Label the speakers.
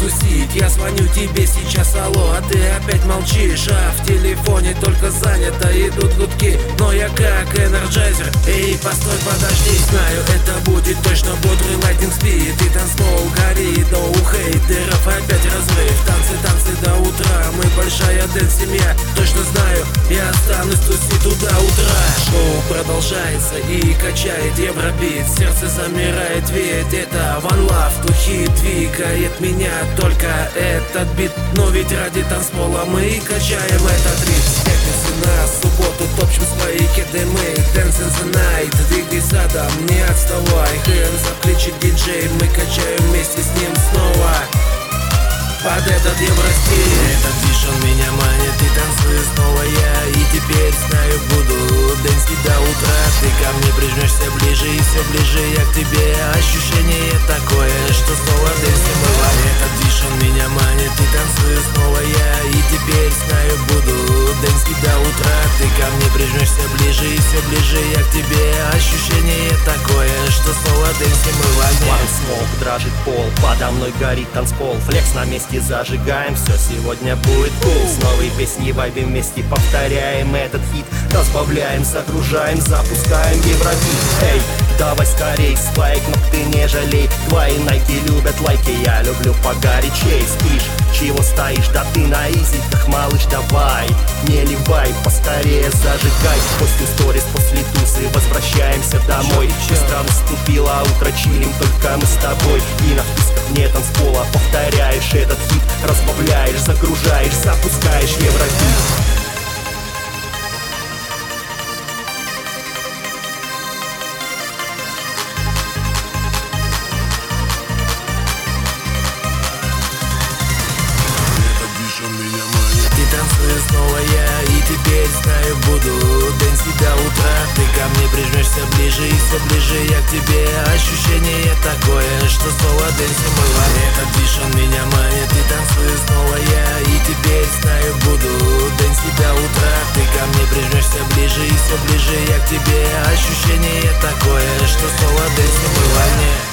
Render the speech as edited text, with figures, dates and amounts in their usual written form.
Speaker 1: тусить. Я звоню тебе сейчас, алло, а ты опять молчишь. А в телефоне только занято, идут гудки, но я как энерджайзер. Эй, постой, подожди, знаю, это будет точно бодрый lightning speed. И танцпол горит, но у хейтеров опять разрыв. Танцы до утра, мы большая дэнс-семья. Точно знаю, я останусь тусить туда утра. Шоу продолжается и качает евробит. Сердце замирает, ведь это One Love to Hit. Двигает меня только этот бит. Но ведь ради танцпола мы качаем этот ритм. С пятницы на субботу топчем свои кеды мы. Dance in the night, двигай задом, не отставай. Hands up, кричит диджей, мы качаем вместе с ним снова под этот евростиль. Этот движ он меня манит, и танцую снова я. И теперь знаю, буду дэнсить до утра. Ты ко мне прижмешься ближе, и все ближе я к тебе. Ощущение такое, что снова дэнсим была. Этот движ он меня манит, и танцую снова я. И теперь знаю, буду дэнсить до утра. Ты ко мне прижмешься ближе, и все ближе я к тебе. Ощущение такое, что снова дэнсим мы в огне.
Speaker 2: One Smoke дрожит пол, подо мной горит танцпол. Флекс на месте зажигаем, все сегодня будет cool. С новой песней вайбим вместе, повторяем этот хит. Разбавляем, загружаем, запускаем евробит. Эй, давай скорей, свои кнопки не жалей. Твои найки любят лайки, я люблю погорячей. Спишь, чего стоишь, да ты на изиках, малыш, давай. Не ливай, поскорее зажигай. После сторис, после тусы возвращаемся домой. Быстро наступило утро, чилим только мы с тобой. И на вписках не танцпола повторяешь этот хит. Разбавляешь, загружаешь, запускаешь евробит.
Speaker 1: И танцую снова я, и теперь знаю, буду дэнсить до утра. Ты ко мне прижмешься ближе, и все ближе я к тебе. Ощущение такое, что снова дэнсим мы. Этот движ он меня манит, и танцую снова я. И теперь знаю, буду дэнсить до утра. Ты ко мне прижмешься ближе, и все ближе я к тебе. Ощущение такое, что снова дэнсим мы в огне.